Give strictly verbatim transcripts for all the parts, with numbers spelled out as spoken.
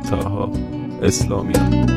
Taha Eslamyan.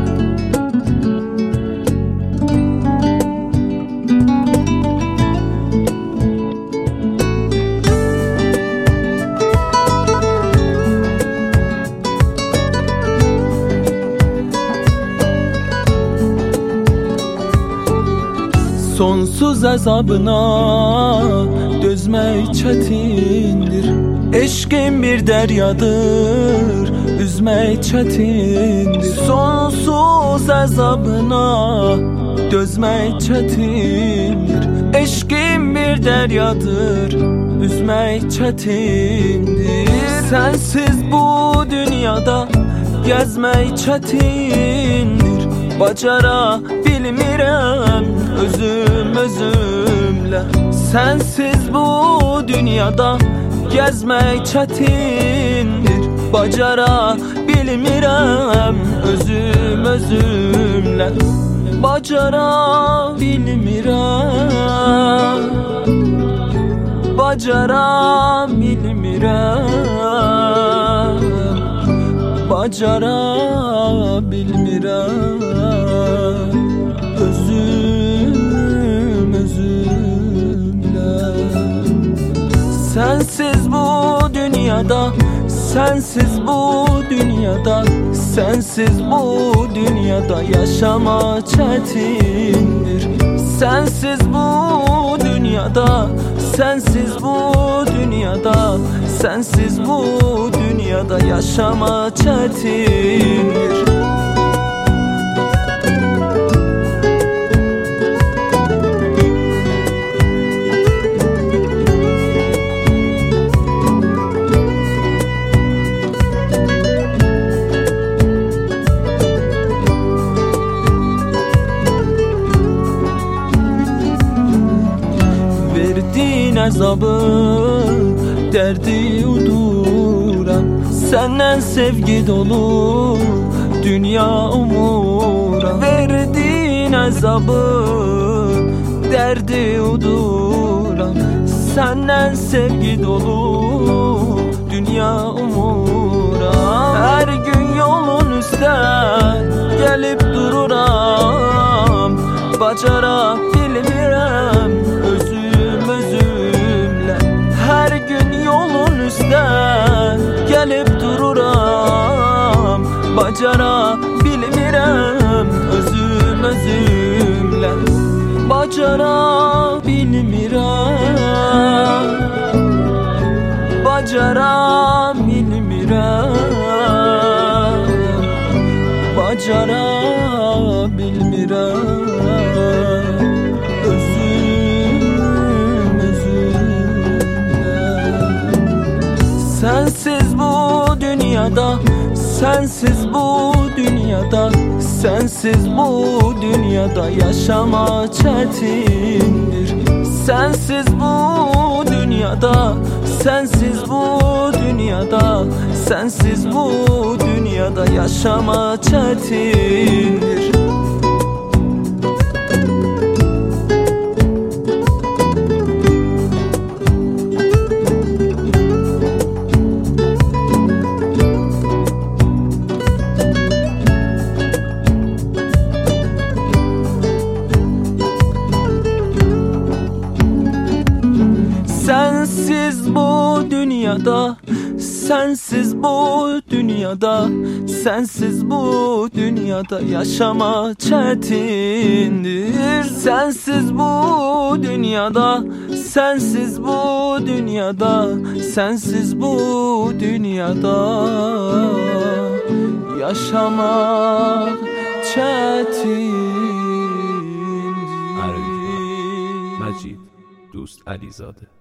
Sonsuz azabına dözmek çetindir. Eşkin bir deryadır, üzmek çetindir. Sonsuz azabına dözmek çetindir. Eşkin bir deryadır, üzmek çetindir. Sensiz bu dünyada gezmek çetindir. Bacara bilmirəm özüm özümlə. Sensiz bu dünyada gezmek çetindir. Bacara bilmirəm özüm özümlə. Bacara bilmirəm, bacara bilmirəm, bacara bilmirəm özüm özümlə. Sensiz bu dünyada, sensiz bu dünyada, sensiz bu dünyada yaşama çetindir. Sensiz bu dünyada, sensiz bu dünyada, sensiz bu dünyada yaşama çetindir. Verdiğin azabı, derdi uduram. Senden sevgi dolu dünya umuram. Verdiğin azabı, derdi uduram. Senden sevgi dolu dünya umuram. Her gün yolun üstten gelip dururam. Bacara bilmirəm özüm özümlə. Her gün yolun üstten gelip dururam. Bacara bilmirəm özüm özümlə. Bacara bilmirəm, bacara bilmirəm, bacara bilmirəm özüm özümlə. Sensiz bu dünyada, sensiz bu dünyada, sensiz bu dünyada yaşama çetindir. Sensiz bu dünyada, sensiz bu dünyada, sensiz bu dünyada yaşama çetindir. Sensiz bu dünyada, sensiz bu dünyada, sensiz bu dünyada yaşama çetindir. Sensiz bu dünyada, sensiz bu dünyada, sensiz bu dünyada yaşamak çetindir. مجید دوست علیزاده.